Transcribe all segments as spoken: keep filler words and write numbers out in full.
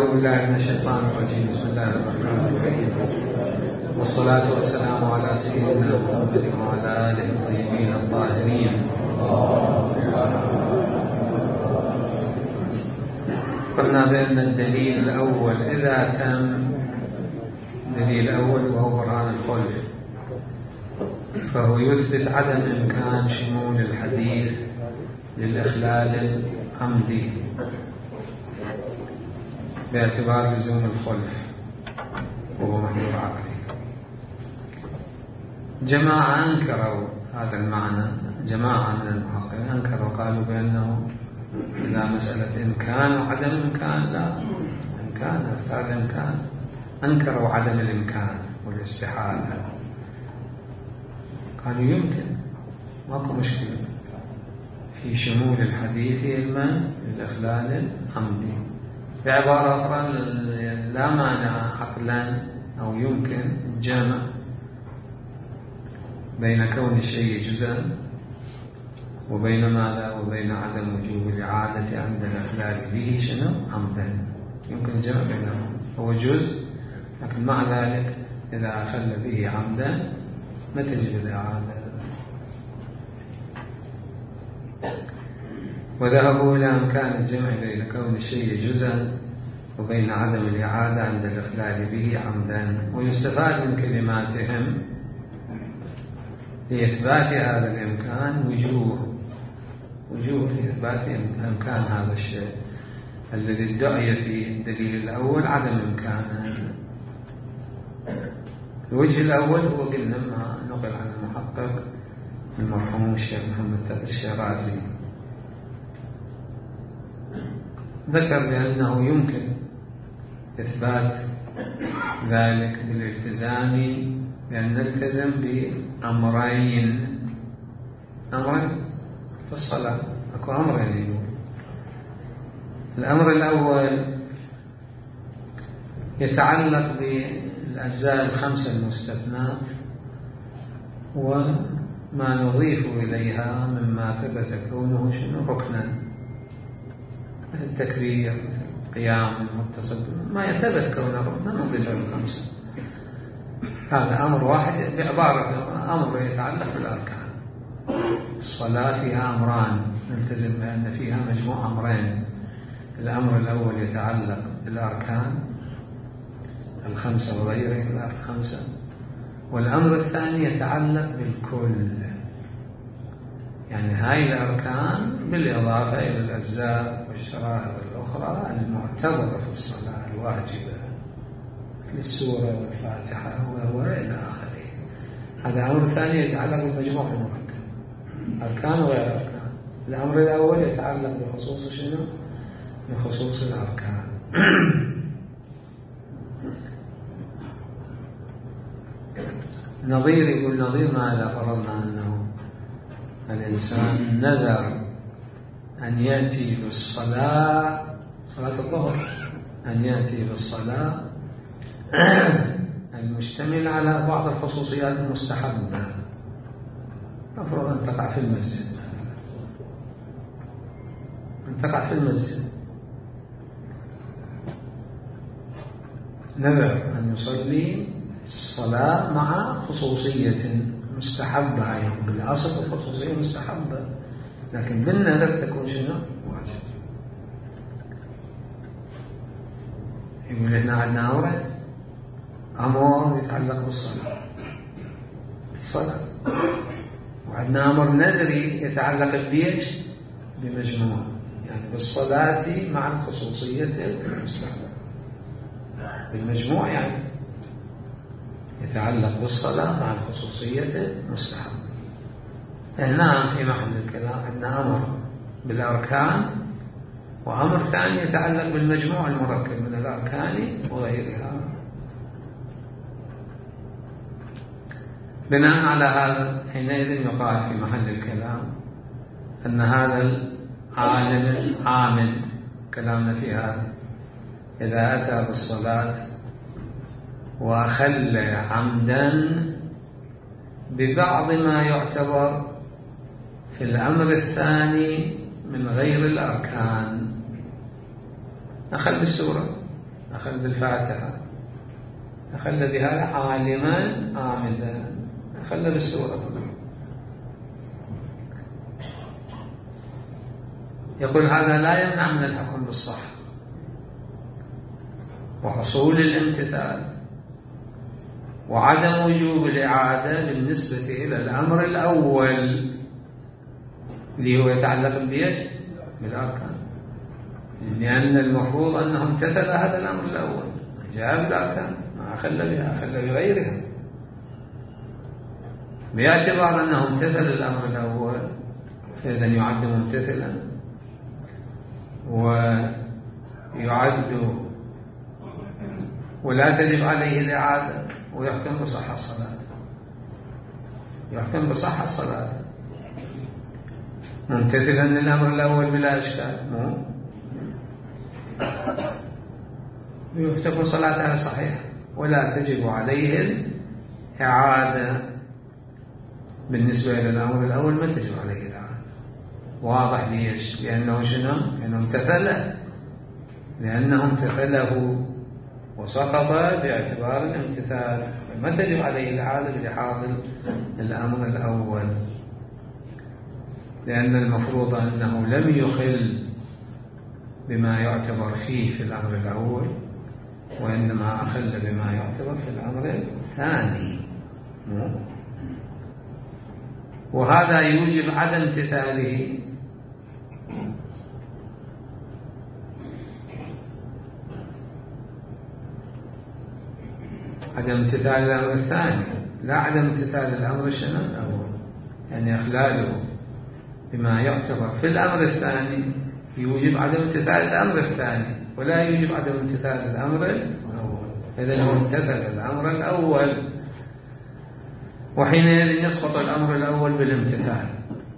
أعوذ بالله من الشيطان الرجيم. بسم الله الرحمن الرحيم، والصلاة والسلام على سيدنا محمد وعلى آله الطيبين الطاهرين. قلنا بأن الدليل الأول إذا تم الدليل الأول وهو برهان الخلف، فهو يثبت عدم إمكان شمول الحديث للإخلال العمدي باعتبار لزوم الخلف وهو محظور عقلي. جماعة أنكروا هذا المعنى، جماعة من المحققين أنكروا، قالوا بأنه إذا مسألة إمكان وعدم إمكان، لا إمكان أثار الإمكان، أنكروا عدم الإمكان والاستحالة، قالوا يمكن، ماكو مشكلة في شمول الحديث علما للإخلال العمدي. بعبارة أخرى لا مانع عقلا أو يمكن الجمع بين كون الشيء جزءا وبين ماذا وبين عدم وجوب الإعادة عند الإخلال به شنو عمدا. يمكن الجمع بينهم، هو جزء لكن مع ذلك إذا أخل به عمدا ما تجب الإعادة. وذهبوا إلى أمكان الجمع بين كون الشيء جزءا وبين عدم الإعادة عند الإخلال به عمدا. ويستفاد من كلماتهم لإثبات هذا الإمكان وجوه وجوه لإثبات إمكان هذا الشيء الذي ادعي في الدليل الأول عدم إمكانه. الوجه الأول هو قلنا ما نقل عن المحقق المرحوم الشيخ محمد تقي الشيرازي، ذكر بأنه يمكن إثبات ذلك بالالتزام، بأن نلتزم بأمرين أمرين في الصلاة. أكو أمرين يقول. الأمر الأول يتعلق بالأجزاء الخمسة المستثنات وما نضيف إليها مما ثبت كونه شنو ركنا، مثل التكبير، مثل القيام المتصل، ما يثبت كونه ركنا نضيف الخمسة. هذا أمر واحد، بعبارة أمر يتعلق بالأركان. الصلاة فيها أمران نلتزم بأن فيها مجموع أمرين. الأمر الأول يتعلق بالأركان الخمسة وغيرها الخمسة، والأمر الثاني يتعلق بالكل، يعني هاي الأركان بالإضافة إلى الأجزاء والشرائط الأخرى المعتبرة في الصلاة الواجبة مثل السورة والفاتحة وإلى آخره. هذا أمر ثاني يتعلق بالمجموع المركب، أركان وغير أركان. الأمر الأول يتعلق بخصوص شنو؟ بخصوص الأركان. نظير يقول نظير ما إذا فرضنا أنه الإنسان نذر أن يأتي بالصلاة، صلاة الظهر، أن يأتي بالصلاة المشتمل على بعض الخصوصيات المستحبة، أفرض أن تقع في المسجد، أن تقع في المسجد نذر أن يصلي الصلاة مع خصوصية مستحبة، يعني بالأصل الخصوصية مستحبة لكن بالنذر تكون شنو؟ واجب. يقول إحنا عندنا أمر أمر يتعلق بالصلاة الصلاة، وعندنا أمر نذري يتعلق بيش بمجموع، يعني بالصلاة مع الخصوصية المستحبة بالمجموع، يعني يتعلق بالصلاة مع الخصوصية المستحبة. هنا في محل الكلام عندنا أمر بالأركان وأمر ثاني يتعلق بالمجموع المركب من الأركان وغيرها. بناء على هذا حينئذ يقال في محل الكلام أن هذا العالم العامل كلامنا في هذا إذا أتى بالصلاة وأخل عمدا ببعض ما يعتبر في الأمر الثاني من غير الأركان، أخل بالسورة أخذ بالفاتحة، أخذ بهذا عالما عامدا، أخذ بالسورة. يقول هذا لا يمنع من الحكم بالصحة وحصول الامتثال وعدم وجوب الإعادة بالنسبة إلى الأمر الأول اللي هو يتعلق بإيش؟ بالأركان، لأن المفروض أنه امتثل هذا الأمر الأول، جاء بالأركان ما أخل بها، أخل بغيرها، باعتبار أنه امتثل الأمر الأول فإذا يعد ممتثلا ويعد ولا تجب عليه الإعادة ويحكم بصحة الصلاة، يحكم بصحة الصلاة ممتثلا للأمر الأول بلا إشكال، مو يحكم صلاتها صحيحة ولا تجب عليه الإعادة. بالنسبة إلى الأمر الأول ما تجب عليه الإعادة، واضح ليش؟ لأنه شنو؟ لأنه امتثله، لأنه امتثله وسقط باعتبار الامتثال، ما تجب عليه الإعادة بلحاظ الأمر الأول، لأن المفروض أنه لم يخل بما يعتبر فيه في الأمر الأول، وإنما أخل بما يعتبر في الأمر الثاني، وهذا يوجب عدم امتثاله. عدم امتثال الأمر الثاني، لا عدم امتثال الأمر الشنو الأول، يعني إخلاله بما يعتبر في الأمر الثاني يوجب عدم امتثال الأمر الثاني، ولا يوجب عدم امتثال الأمر الأول. إذن هو امتثل الأمر الأول، وحينئذ يسقط الأمر الأول بالامتثال،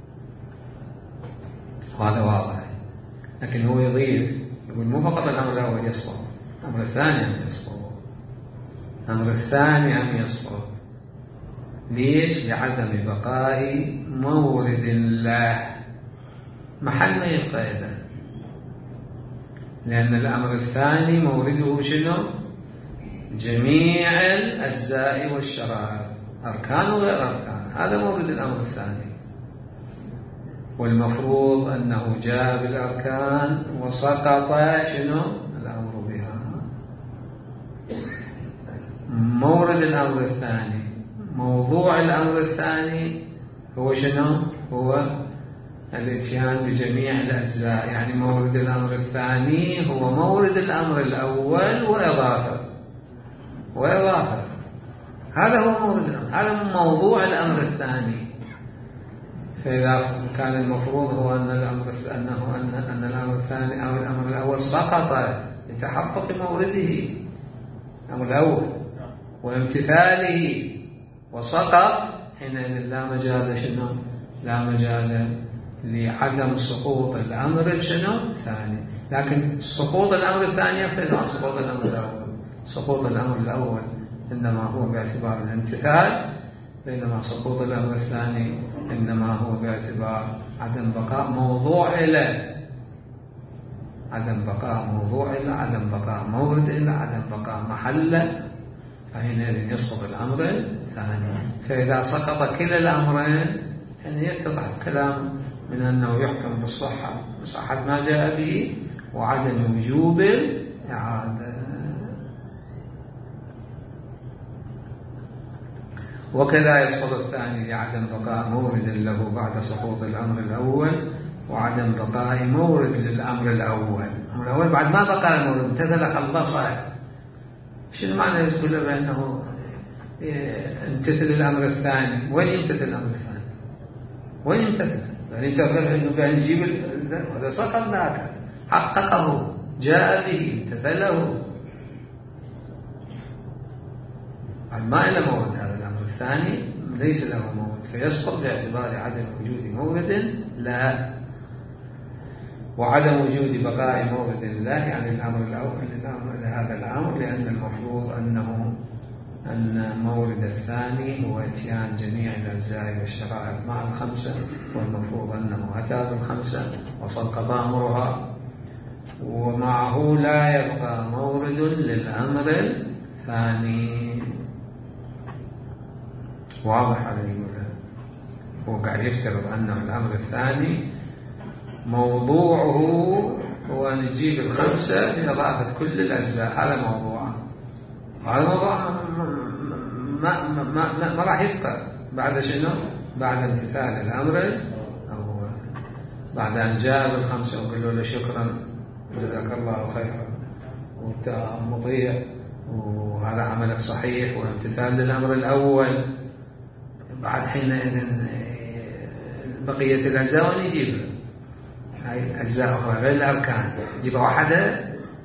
وهذا واضح. لكن هو يضيف يقول مو فقط الأمر الأول يسقط، الأمر الثاني أن يسقط، الأمر الثاني أن يسقط. ليش؟ لعدم بقاء مورد الله محل ما يبقى إذا، لأن الأمر الثاني مورده شنو؟ جميع الأجزاء والشرائع، أركان وغير أركان، هذا مورد الأمر الثاني، والمفروض أنه جاء بالأركان وسقط شنو؟ الأمر بها. مورد الأمر الثاني، موضوع الأمر الثاني هو شنو؟ هو الاتيان بجميع الأجزاء، يعني مورد الأمر الثاني هو مورد الأمر الأول وإضافة وإضافة، هذا هو مورد الأمر، هذا موضوع الأمر الثاني. فإذا كان المفروض هو أن الأمر أنه أن أن الأمر الثاني أو الأمر الأول سقط لتحقق مورده الأمر الأول وامتثاله وسقط، حينئذ لا مجال شنو؟ لا مجال لعدم سقوط الأمر شنو؟ الثاني. لكن سقوط الأمر الثاني يختلف عن سقوط الأمر الأول. سقوط الأمر الأول إنما هو باعتبار الامتثال، بينما سقوط الأمر الثاني إنما هو باعتبار عدم بقاء موضوع إلى عدم بقاء موضوع إلى عدم بقاء مورد إلى عدم بقاء محل، فحينئذ يسقط الأمر الثاني. فإذا سقط كلا الأمرين يعني يتضح الكلام من أنه يحكم بالصحة بصحة ما جاء به وعدم وجوب الإعادة. وكذا يسقط الثاني لعدم بقاء مورد له بعد سقوط الأمر الأول، وعدم بقاء مورد للأمر الأول. الأمر الأول بعد ما بقى المورد امتثل خلصه. شنو معنى يقول بأنه امتثل الأمر الثاني؟ وين يمتثل الأمر الثاني؟ وين يمتثل؟ يعني انت انه بأن يجيب هذا سقط ذاك، حققه، جاء به، امتثله، بعد ما إلى مورد هذا الأمر الثاني ليس له مورد، فيسقط باعتبار عدم وجود مورد لا، وعدم وجود بقاء مورد الله يعني الأمر الأول لهذا الأمر، لأن المفروض أنه أن مورد الثاني هو اتيان جميع الأجزاء والشرائع مع الخمسة، والمفروض أنه أتى بالخمسة وسقط أمرها، ومعه لا يبقى مورد للأمر الثاني. واضح عليه ولا؟ هو قاعد يفترض أنه الأمر الثاني موضوعه هو أن نجيب الخمسة بإضافة كل الأجزاء، هذا موضوعه. هذا موضوع ما, ما, ما, ما راح يبقى بعد شنو؟ بعد امتثال الأمر أو بعد أن جاب الخمسة وقالوا له شكرا جزاك الله خيرا وأنت مطيع وهذا عملك صحيح وامتثال للأمر الأول، بعد حينئذ بقية الأجزاء ونجيب هاي أجزاء أخرى غير الأركان نجيبها واحدة،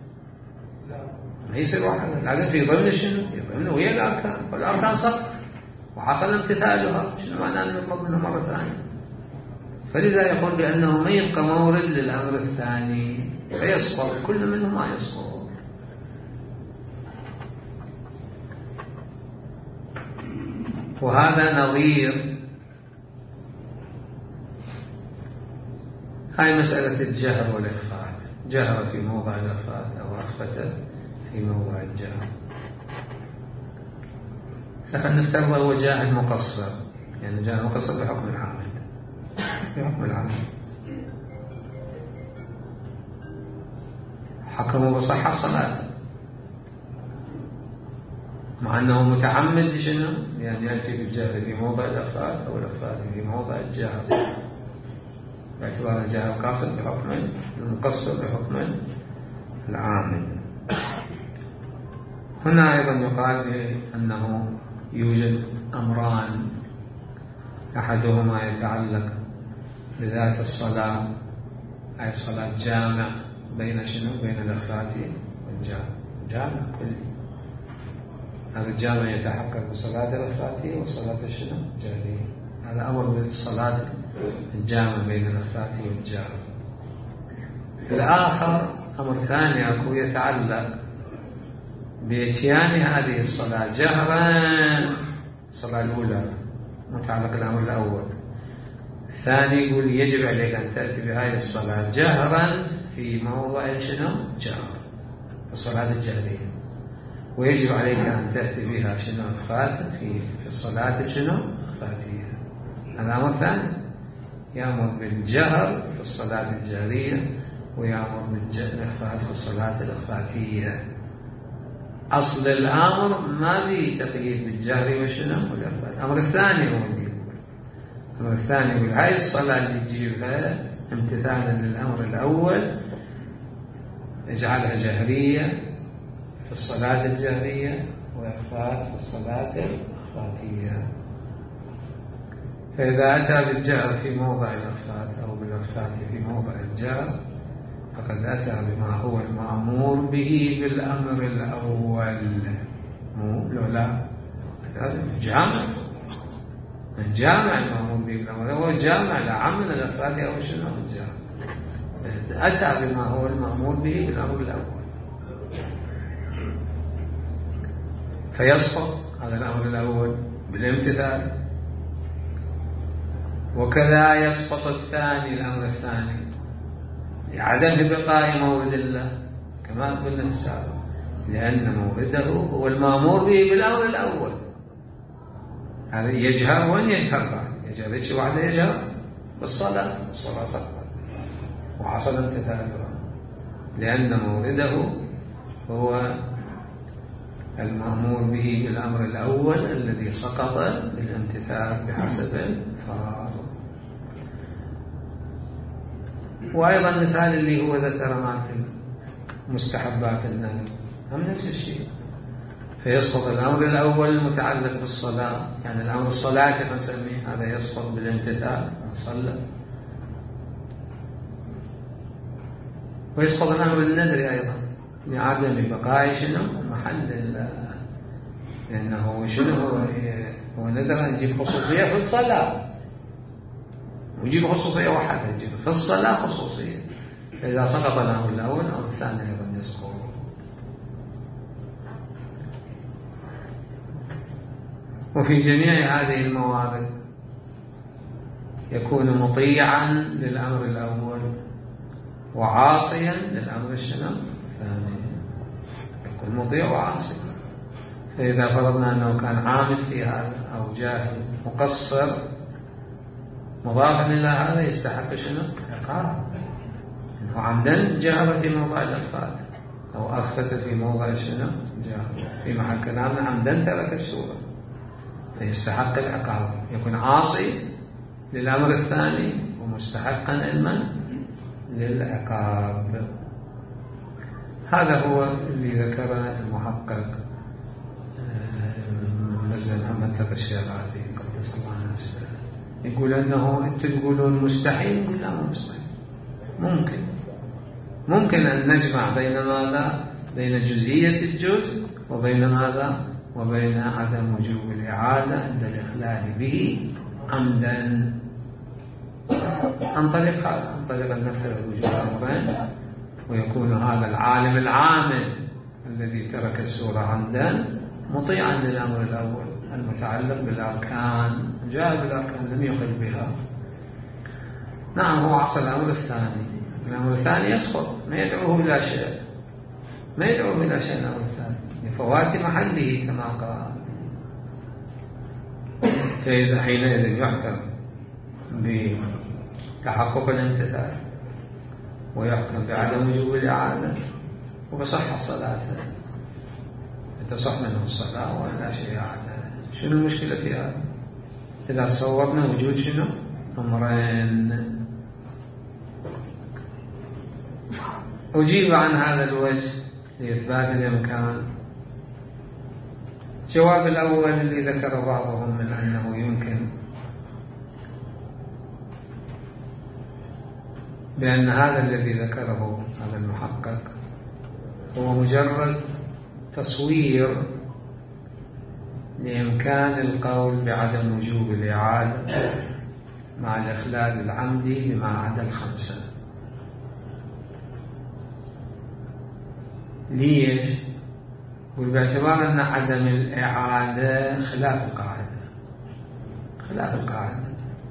ما يصير واحدة، لازم في ضمن شنو؟ في ضمن ويا الأركان، والأركان سقط وحصل امتثالها، شنو معنى أن نطلب منه مرة ثانية؟ فلذا يقول بأنه ما يبقى مورد للأمر الثاني فيسقط، كل منه ما يسقط. وهذا نظير هاي مسألة الجهر والإخفاء، جهر في موضع الإخفاء أو أخفته في موضع الجهر. لكن نفترض هو جاهل مقصر، يعني جاهل مقصر بحكم العامل، بحكم العامل حكموا بصحة الصلاة مع أنه متعمد لشنو؟ يعني يأتي بالجهل في موضع الإخفاء أو الإخفاء في موضع الجهر، باعتبار الجهل القاصر بحكم المقصر بحكم العامل. هنا أيضا يقال بأنه يوجد أمران، أحدهما يتعلق بذات الصلاة، أي الصلاة جامع بين شنو؟ بين الإخفاء والجهر، جامع كلي. هذا الجامع يتحقق بصلاة الإخفاء والصلاة الشنو؟ الجهرية. هذا أمر بالصلاة الجامع بين الإخفاء والجهر. الآخر أمر ثاني أكو يتعلق بإتيان هذه الصلاة جهرا، الصلاة الأولى متعلق الأمر الأول. الثاني يقول يجب عليك أن تأتي بهذه الصلاة جهرا في موضع شنو؟ جهر، الصلاة الجهرية، ويجب عليك أن تأتي بها شنو؟ إخفاء في الصلاة شنو؟ إخفاتية. هذا أمر ثاني، يأمر بالجهر في الصلاة الجهرية ويأمر بالإخفاء في الصلاة الإخفاتية. أصل الأمر ما به تقييد بالجهر وشنو؟ والإخفاء. الأمر الثاني هو اللي يقول، الأمر الثاني يقول هاي الصلاة اللي تجيبها امتثالا للأمر الأول اجعلها جهرية في الصلاة الجهرية وإخفاء في الصلاة الإخفاتية. فإذا أتى بالجهر في موضع الإخفاء أو بالإخفاء في موضع الجهر فقد أتى بما هو المأمور به بالأمر الأول، مو لا أتى بالجامع، الجامع المأمور به بالأمر الأول جامع لا عم من الإخفاء أو شنو الجامع، أتى بما هو المأمور به بالأمر الأول فيسقط هذا الأمر الأول بالامتثال. وكذا يسقط الثاني، الأمر الثاني لعدم بقاء مورد الله كما قلنا في السابق، لأن مورده هو المأمور به بالأمر الأول. هذا يجهر وين يجهر بعد؟ يجهر شيء واحد يجهر بالصلاة، الصلاة سقطت وحصل امتثالها، لأن مورده هو المأمور به بالأمر الأول الذي سقط بالامتثال بحسب الفراغ. وأيضا مثال اللي هو ذكر مات مستحبات النهي هم نفس الشيء، فيسقط الأمر الأول المتعلق بالصلاة، يعني الأمر الصلاة كما نسميه هذا يسقط بالامتثال صلى. ويسقط الأمر النذر أيضا لعدم بقاء شنو محل، لأنه شنو هو هو نذر أن يجيب خصوصية في الصلاة ويجيب خصوصية واحدة، يجيب في الصلاة خصوصية، فإذا سقط الأمر الأول أو الثاني أيضا يسقط. وفي جميع هذه الموارد يكون مطيعا للأمر الأول وعاصيا للأمر الشنو الثاني، المطيع وعاصي. فإذا فرضنا أنه كان عامل في هذا أو جاهل مقصر مضافا إلى هذا يستحق شنو؟ عقاب، أنه عمدا جهل في موضع الإخفات أو أخفت في موضع شنو؟ جهل. في محل كلامنا عمدا ترك السورة فيستحق العقاب، يكون عاصي للأمر الثاني ومستحقا علما للعقاب. هذا هو اللي ذكره المحقق المنزل محمد تقي الشيرازي قدس الله نفسه، يقول أنه أنتم تقولون مستحيل، نقول لا مو مستحيل، ممكن ممكن أن نجمع بين ماذا؟ بين جزئية الجزء وبين ماذا؟ وبين عدم وجوب الإعادة عند الإخلال به عمدا عن طريق هذا، عن طريق المثل وجوب أمرين، ويكون هذا العالم العامل الذي ترك السورة عمدا مطيعا للأمر الأول المتعلق بالأركان، جاء بالأركان لم يخل بها. نعم هو عصى الأمر الثاني، الأمر الثاني يسقط، ما يدعوه إلى شيء، ما يدعوه إلى شيء الأمر الثاني لفوات محله كما قال. فإذا حينئذ يحكم بتحقق الامتثال ويحكم بعدم وجوب الإعادة وبصح الصلاة، تصح منه الصلاة ولا شيء إعادة. شنو المشكلة في هذا؟ إذا صورنا وجود شنو؟ أمرين. أجيب عن هذا الوجه لإثبات الإمكان. الجواب الأول اللي ذكر بعضهم من أنه يمكن بأن هذا الذي ذكره هذا المحقق هو مجرد تصوير لإمكان القول بعدم وجوب الإعادة مع الإخلال العمدي بما عدا الخمسة. ليش؟ باعتبار أن عدم الإعادة خلاف القاعدة، خلاف القاعدة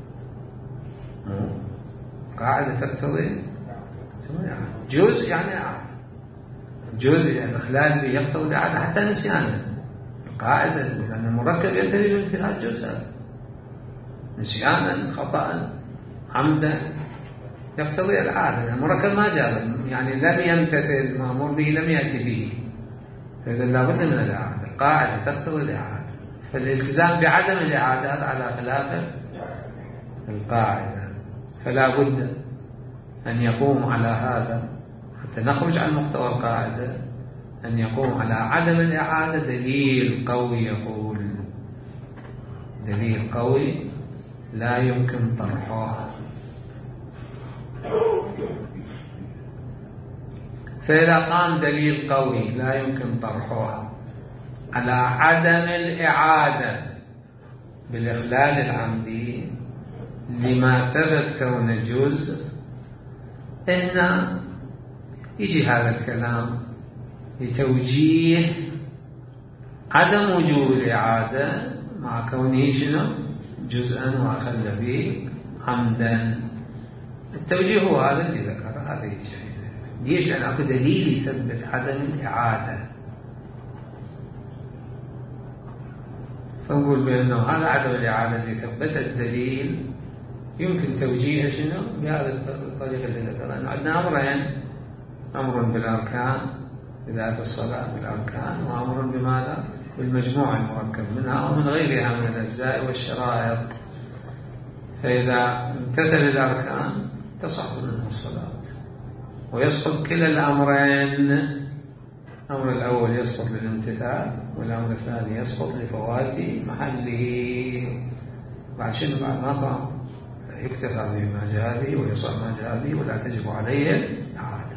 قاعدة تقتضي جزء يعني إعادة، جزء يعني الإخلال به يقتضي الإعادة حتى نسيانا. القاعدة أن المركب ينتهي بامتثال جزء، نسيانا خطأ عمدا يقتضي الإعادة. المركب ما جاء يعني لم يمتثل المأمور به، لم يأتي به، فإذا لابد من الإعادة. القاعدة تقتضي الإعادة، فالالتزام بعدم الإعادة على خلاف القاعدة، فلا بد أن يقوم على هذا حتى نخرج عن مقتضى القاعدة، أن يقوم على عدم الإعادة دليل قوي، يقول دليل قوي لا يمكن طرحه. فإذا قام دليل قوي لا يمكن طرحه على عدم الإعادة بالإخلال العمدي لما ثبت كون جزء، إن يجي هذا الكلام لتوجيه عدم وجوب الإعادة مع كونه شنو؟ جزءا وأخل به عمدا. التوجيه هو هذا اللي ذكر، هذا يجي ليش؟ لأن أكو دليل يثبت عدم الإعادة، فنقول بأنه هذا عدم الإعادة اللي ثبت الدليل يمكن توجيهه شنو؟ بهذا الطريقة اللي ذكرنا. عندنا أمرين، أمر بالأركان بذات الصلاة بالأركان، وأمر بماذا؟ بالمجموع المركب منها ومن غيرها من الأجزاء والشرائط. فإذا امتثل الأركان تصح منه الصلاة ويسقط كلا الأمرين. الأمر الأول يسقط للامتثال، والأمر الثاني يسقط لفوات محله. بعد شنو؟ بعد ما قام يكتفى بما جاء به ويصح ما جاء به ولا تجب عليه إعادة.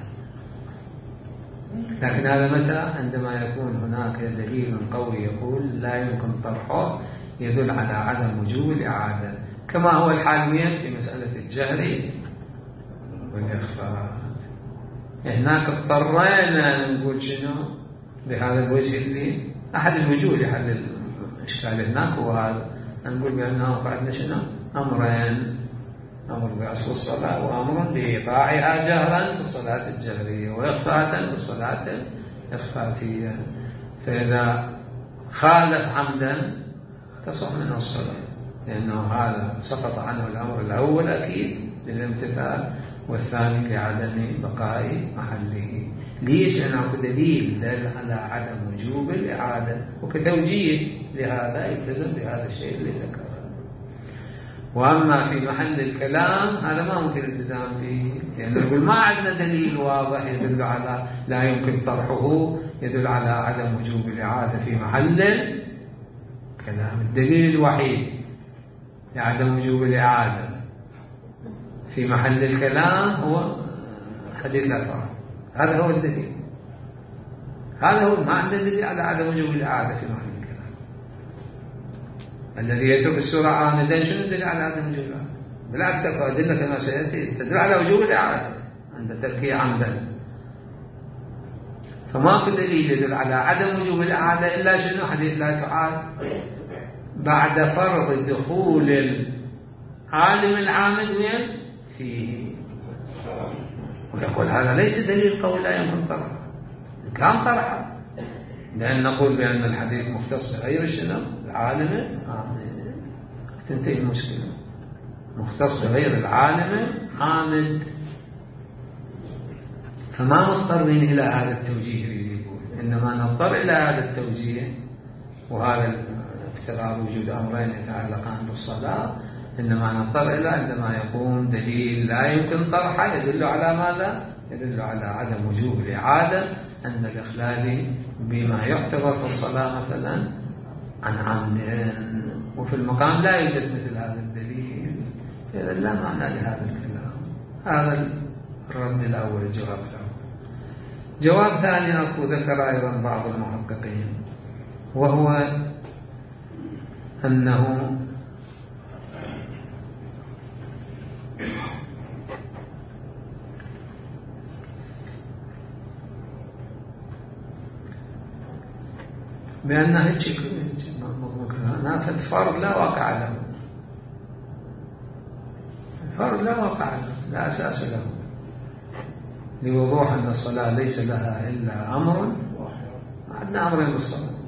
لكن هذا متى؟ عندما يكون هناك دليل قوي يقول لا يمكن طرحه، يدل على عدم وجوب الإعادة، كما هو الحال في مسألة الجهر والإخفاء. هناك اضطرينا نقول شنو بهذا الوجه اللي أحد الوجوه لحل الإشكال هناك، وهذا نقول بأنه بعدنا شنو؟ أمرين، أمر بأصل الصلاة وأمر بإيقاعها جهرا في الصلاة الجهرية وإخفاء في الصلاة إخفاتية، فإذا خالف عمدا تصح منه الصلاة، لأنه هذا سقط عنه الأمر الأول أكيد للامتثال، والثاني لعدم بقاء محله. ليش؟ لأنه دليل دل على عدم وجوب الإعادة، وكتوجيه لهذا يلتزم بهذا الشيء اللي ذكره. وأما في محل الكلام هذا ما ممكن التزام فيه، لأنه يعني نقول ما عندنا دليل واضح يدل على لا يمكن طرحه، يدل على عدم وجوب الإعادة في محل الكلام. الدليل الوحيد لعدم وجوب الإعادة في محل الكلام هو حديث لا تعارض، هذا هو الدليل، هذا هو. ما عندنا دليل على عدم وجوب الإعادة في محل الكلام. الذي يترك السورة عامدا شنو الدليل على عدم وجوب الإعادة؟ بالعكس الأدلة كما سيأتي تدل على وجوب الإعادة عند تركه عمدا. فماكو دليل يدل على عدم وجوب الإعادة إلا شنو؟ حديث لا تعاد بعد فرض دخول العالم العامد وين فيه. ويقول هذا ليس دليل قول لا يمكن طرحه، كان طرحه، لأن نقول بأن الحديث مختص بغير شنو؟ العالم عامد، تنتهي المشكلة. مختص بغير العالم عامد، فما مضطرين إلى هذا التوجيه اللي يقول، إنما نضطر إلى هذا التوجيه، وهذا افتراض وجود أمرين يتعلقان بالصلاة، إنما نضطر إلى عندما يقوم دليل لا يمكن طرحه يدل على ماذا؟ يدل على عدم وجوب الإعادة عند الإخلال بما يعتبر في الصلاة مثلا عن عمد، وفي المقام لا يوجد مثل هذا الدليل، إذا لا معنى لهذا الكلام. هذا الرد الأول، الجواب الأول. جواب ثاني أكو ذكر أيضا بعض المحققين، وهو أنه بأن هيك نافذ فرض لا واقع له، فرض لا واقع له، لا أساس له، لوضوح أن الصلاة ليس لها إلا أمر واحد. عندنا أمرين بالصلاة،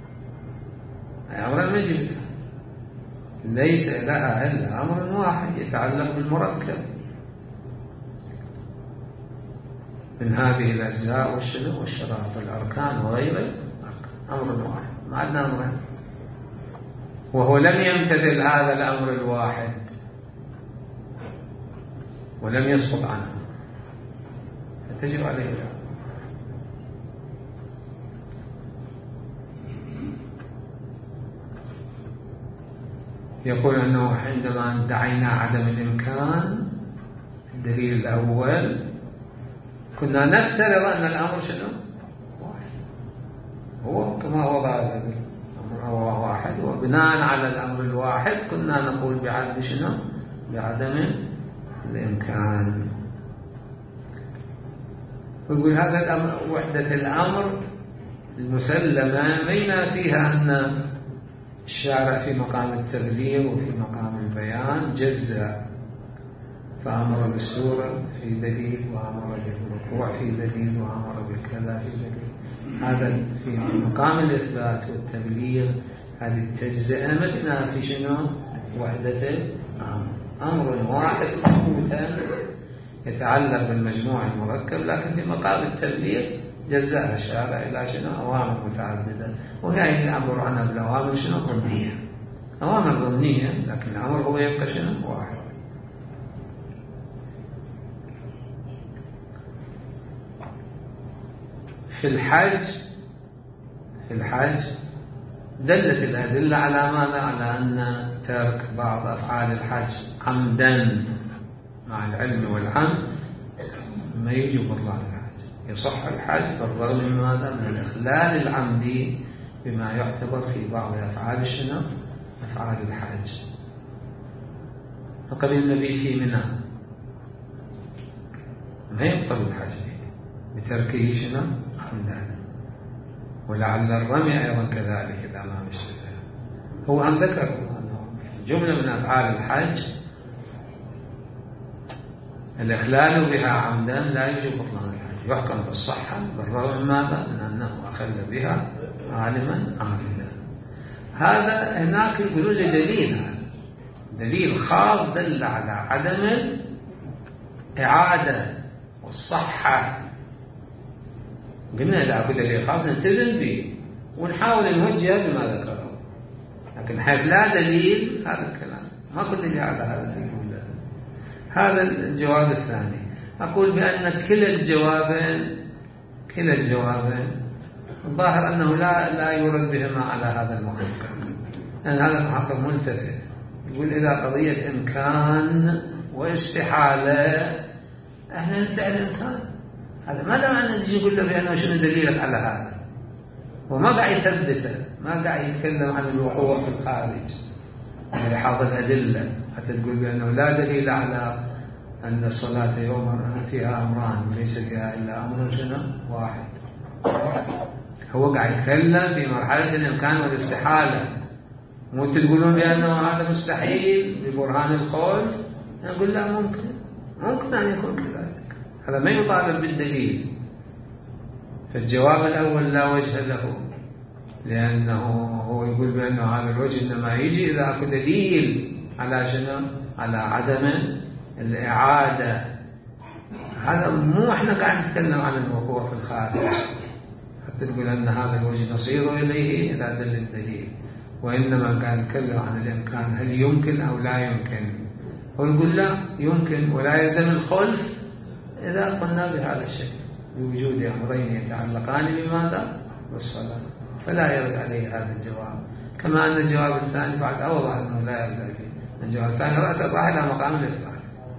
أمر المجلس ليس لها إلا أمر واحد يتعلق بالمركب من هذه الأجزاء والشنو والشرائط والأركان وغير الأركان، أمر واحد، ما عندنا أمرين، وهو لم يمتثل هذا الأمر الواحد ولم يسقط عنه، فتجب عليه الأمر. يقول أنه عندما ادعينا عدم الإمكان الدليل الأول كنا نفترض أن الأمر شنو؟ واحد، هو كما وضع الأمر هو واحد، وبناء على الأمر الواحد كنا نقول بعدم شنو؟ بعدم الإمكان. ويقول هذا الأمر وحدة الأمر المسلمة بين فيها أن الشارع في مقام التبليغ وفي مقام البيان جزأ، فأمر بالسورة في دليل، وأمر بالركوع في دليل، وأمر بالكذا في دليل. هذا في مقام الإثبات والتبليغ، هذه التجزئة مثلنا في شنو؟ وحدة الأمر، أمر واحد مخصوصا يتعلق بالمجموع المركب، لكن في مقام التبليغ جزأ الشارع إلى شنو؟ أوامر متعددة، وهي يعبر عنها بالأوامر شنو؟ ضمنية، أوامر ضمنية، لكن الأمر هو يبقى شنو؟ واحد. في الحج في الحج دلت الأدلة على ماذا؟ على أن ترك بعض أفعال الحج عمدا مع العلم والعمد ما يجب بطلان الحج، يصح الحج بالرغم من ماذا؟ من الإخلال العمدي بما يعتبر في بعض أفعال الشنو؟ أفعال الحج. فقد النبي في منى ما يبطل الحج بتركه شنو؟ عمدا، ولعل الرمي أيضا كذلك إذا ما مشتبه. هو أن ذكر أنه جملة من أفعال الحج الإخلال بها عمدا لا يجب بطلان الحج، يحكم بالصحة بالرغم من ماذا؟ من أنه أخل بها عالما عاملا. هذا هناك يقولون لي دليل، دليل خاص دل على عدم الإعادة والصحة. قلنا إذا أكو دليل خاص نلتزم به ونحاول نوجه بما ذكره، لكن حيث لا دليل هذا الكلام ما كنت دليل على هذا الدليل. هذا الجواب الثاني. أقول بأن كلا الجوابين كلا الجوابين الظاهر أنه لا لا يرد بهما على هذا المحقق، لأن هذا المحقق ملتفت يقول إذا قضية إمكان واستحالة احنا ندعي الإمكان. هذا ما دام أن نجي نقول له بأنه شنو دليلك على هذا، وما قاعد يثبته، ما قاعد يتكلم عن الوقوع في الخارج يعني حاضر الأدلة حتى تقول بأنه لا دليل على أن الصلاة يوم فيها أمران ليس فيها إلا أمر شنو واحد. هو قاعد يتكلم في مرحلة الإمكان والاستحالة، مو تقولون بأنه هذا مستحيل ببرهان القول. نقول لا، ممكن ممكن أن يكون كذلك، هذا ما يطالب بالدليل. فالجواب الأول لا وجه له، لأنه هو يقول بأنه هذا الوجه إنما يجي إذا أكو دليل على شنو؟ على عدم الإعادة. هذا مو إحنا قاعد نتكلم عن الوقوع في الخارج حتى تقول أن هذا الوجه نصير إليه إذا دل الدليل، وإنما قاعد نتكلم عن الإمكان، هل يمكن أو لا يمكن. هو يقول لا يمكن ولا يلزم الخلف إذا قلنا بهذا الشكل بوجود أمرين يتعلقان بماذا؟ بالصلاة، فلا يرد عليه هذا الجواب. كما أن الجواب الثاني بعد أوضح أنه لا يرد عليه. الجواب الثاني رأسه راح إلى مقام الإثبات،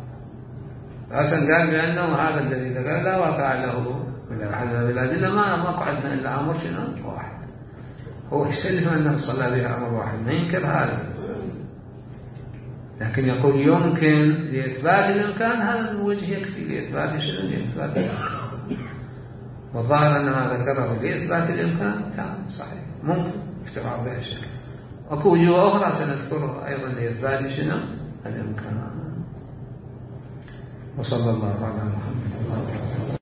رأسا قال بأنه هذا الذي ذكر لا واقع له ولا أحد بالأدلة، ما ما قعدنا إلا أمر شنو واحد. هو يسلم أنه صلى بها أمر واحد، ما ينكر هذا، لكن يقول يمكن لإثبات الإمكان. هذا الوجه يكفي لإثبات شنو؟ لإثبات الإمكان. والظاهر أن ما ذكره لإثبات الإمكان تام صحيح، ممكن افتراء بها شكل. أكو وجوه أخرى سنذكرها أيضا لإثبات شنو؟ الإمكان. وصلى الله على محمد.